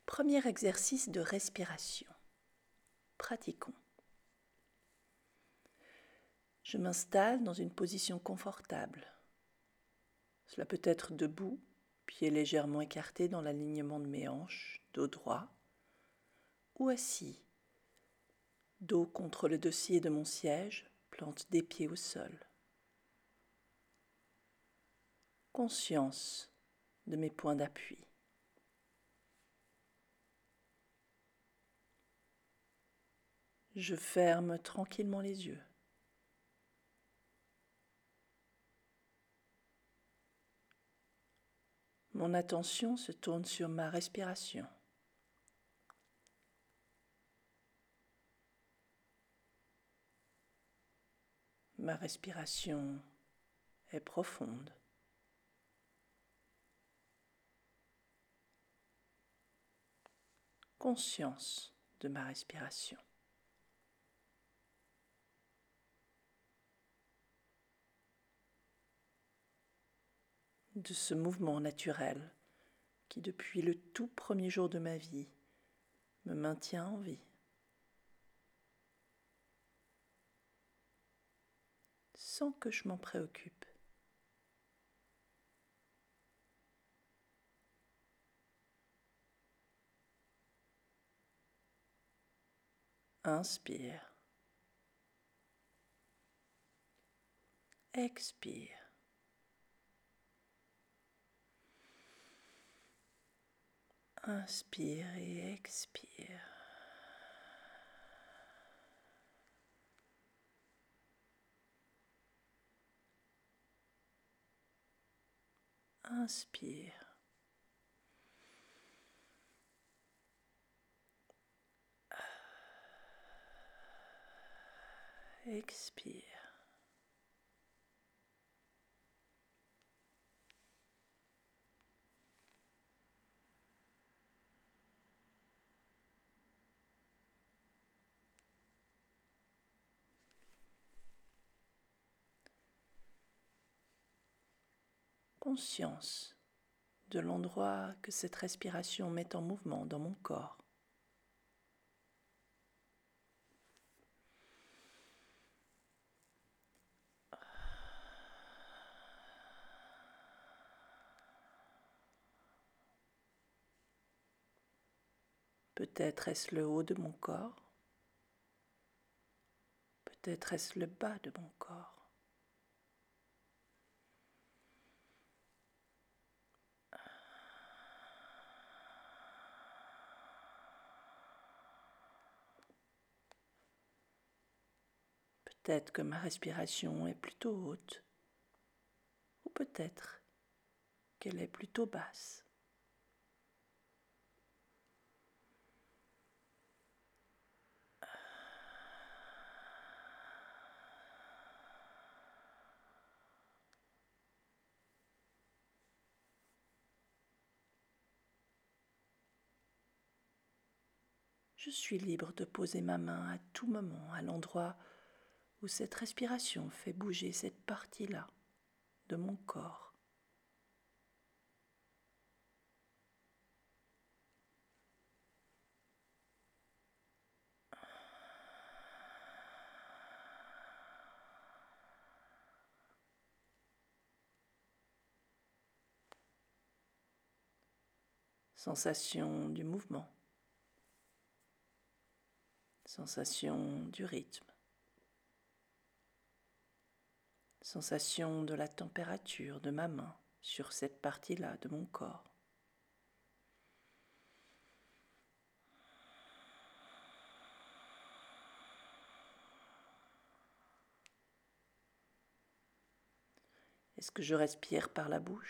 Premier exercice de respiration. Pratiquons. Je m'installe dans une position confortable. Cela peut être debout, pieds légèrement écartés dans l'alignement de mes hanches, dos droit, ou assis, dos contre le dossier de mon siège, plante des pieds au sol. Conscience de mes points d'appui. Je ferme tranquillement les yeux. Mon attention se tourne sur ma respiration. Ma respiration est profonde. Conscience de ma respiration. De ce mouvement naturel qui, depuis le tout premier jour de ma vie, me maintient en vie. Sans que je m'en préoccupe. Inspire. Expire. Inspire et expire. Inspire. Expire. Conscience de l'endroit que cette respiration met en mouvement dans mon corps. Peut-être est-ce le haut de mon corps, peut-être est-ce le bas de mon corps. Peut-être que ma respiration est plutôt haute, ou peut-être qu'elle est plutôt basse. Je suis libre de poser ma main à tout moment à l'endroit où cette respiration fait bouger cette partie-là de mon corps. Sensation du mouvement, sensation du rythme, sensation de la température de ma main sur cette partie-là de mon corps. Est-ce que je respire par la bouche ?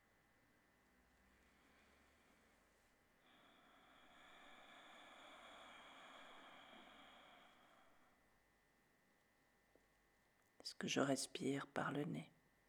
Est-ce que je respire par le nez ?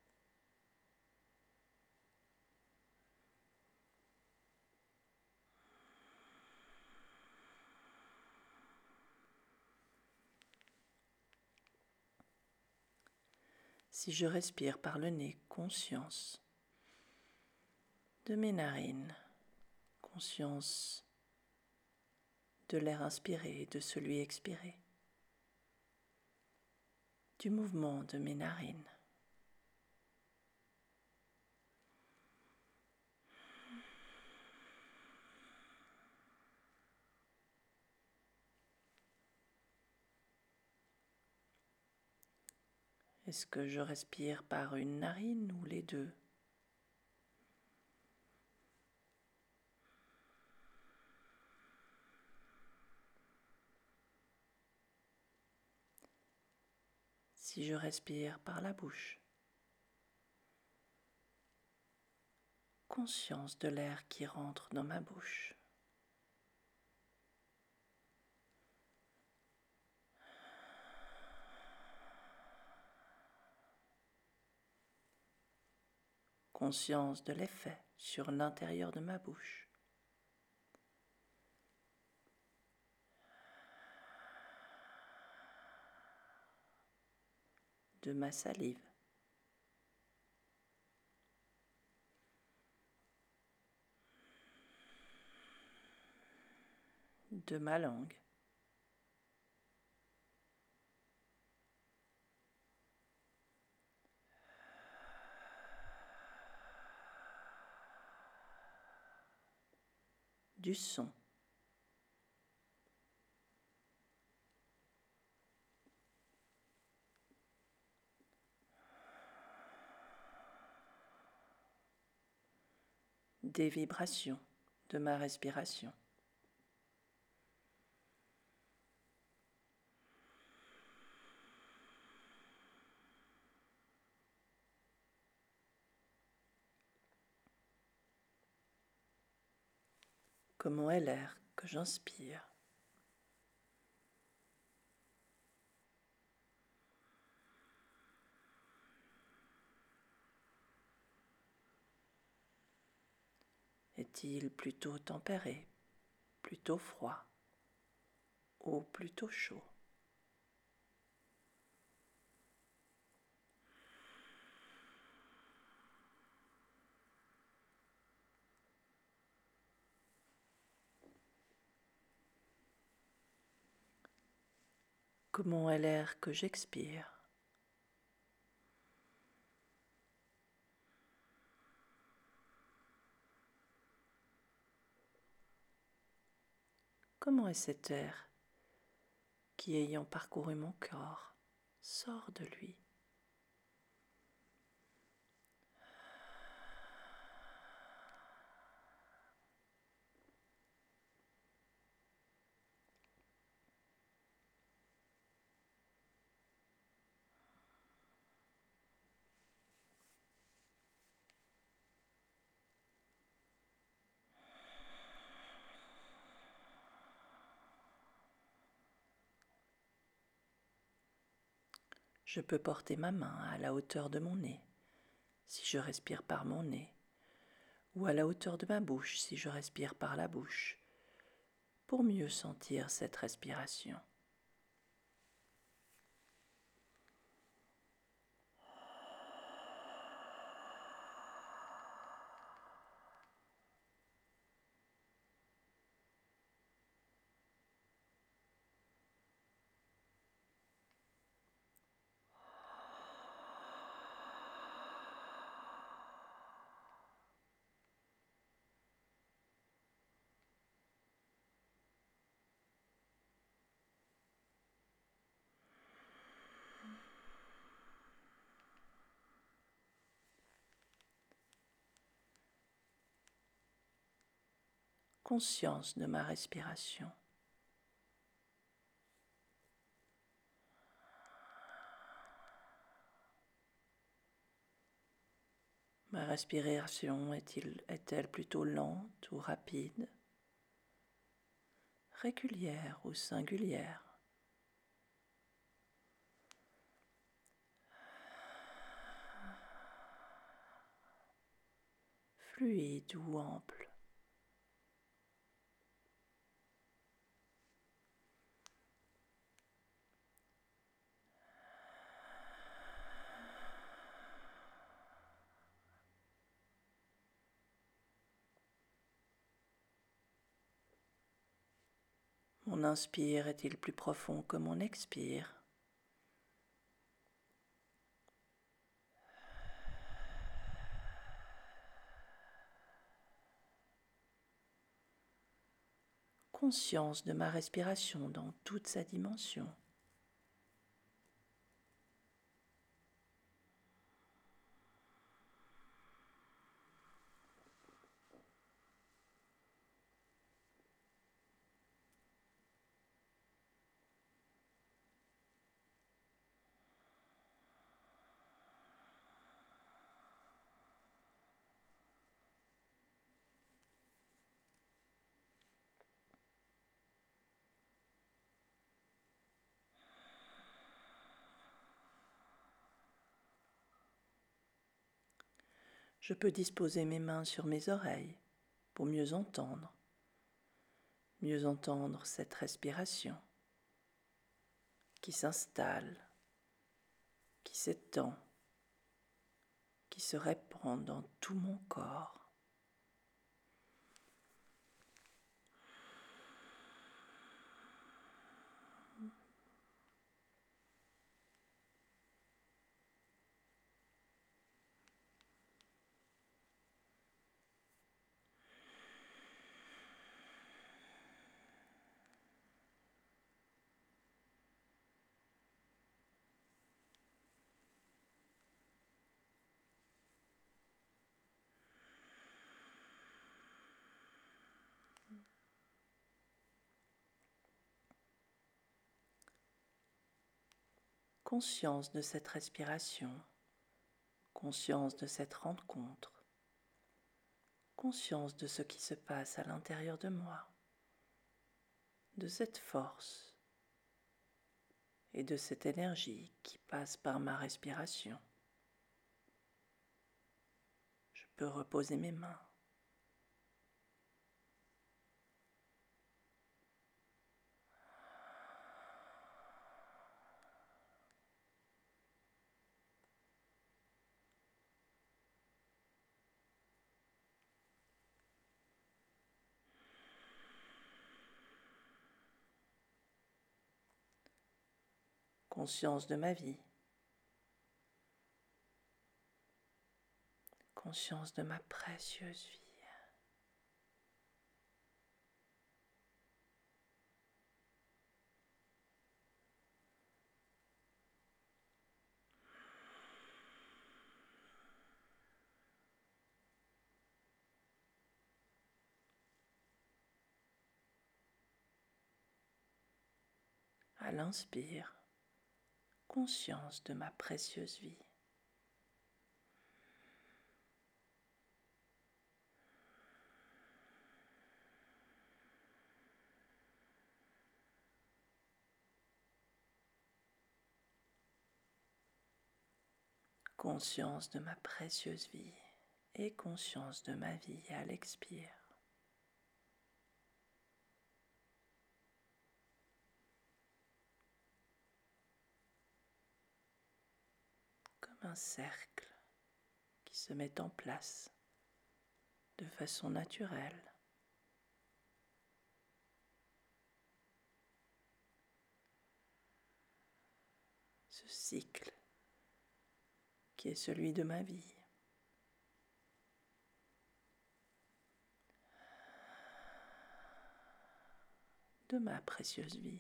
Si je respire par le nez, conscience de mes narines, conscience de l'air inspiré et de celui expiré, du mouvement de mes narines. Est-ce que je respire par une narine ou les deux? Si je respire par la bouche, conscience de l'air qui rentre dans ma bouche. Conscience de l'effet sur l'intérieur de ma bouche. De ma salive. De ma langue. Du son. Des vibrations de ma respiration. Comment est l'air que j'inspire? Est-il plutôt tempéré, plutôt froid ou plutôt chaud? Comment est l'air que j'expire? Comment est cet air qui, ayant parcouru mon corps, sort de lui? Je peux porter ma main à la hauteur de mon nez si je respire par mon nez, ou à la hauteur de ma bouche si je respire par la bouche, pour mieux sentir cette respiration. Conscience de ma respiration. Ma respiration est-elle plutôt lente ou rapide, régulière ou singulière? Fluide ou ample? Mon inspire est-il plus profond que mon expire? Conscience de ma respiration dans toute sa dimension. Je peux disposer mes mains sur mes oreilles pour mieux entendre cette respiration qui s'installe, qui s'étend, qui se répand dans tout mon corps. Conscience de cette respiration, conscience de cette rencontre, conscience de ce qui se passe à l'intérieur de moi, de cette force et de cette énergie qui passe par ma respiration. Je peux reposer mes mains. Conscience de ma vie, conscience de ma précieuse vie. À l'inspire, conscience de ma précieuse vie. Conscience de ma précieuse vie et conscience de ma vie à l'expire. Comme un cercle qui se met en place de façon naturelle. Ce cycle qui est celui de ma vie. De ma précieuse vie.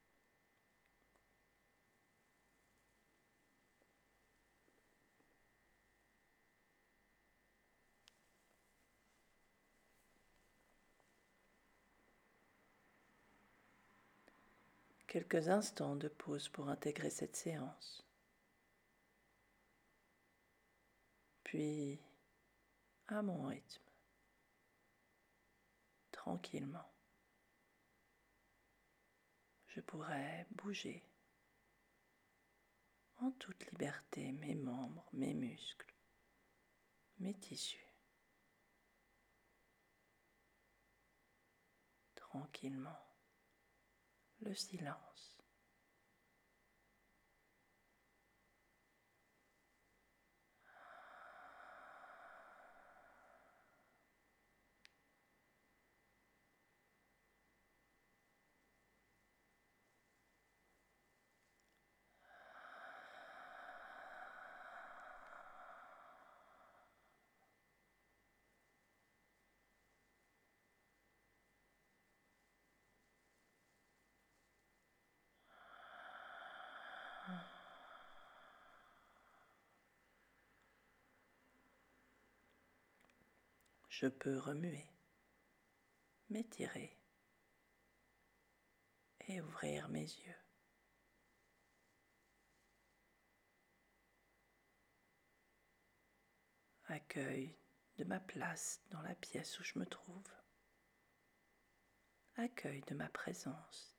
Quelques instants de pause pour intégrer cette séance. Puis, à mon rythme, tranquillement, je pourrais bouger en toute liberté mes membres, mes muscles, mes tissus. Tranquillement, le silence. Je peux remuer, m'étirer et ouvrir mes yeux. Accueil de ma place dans la pièce où je me trouve. Accueil de ma présence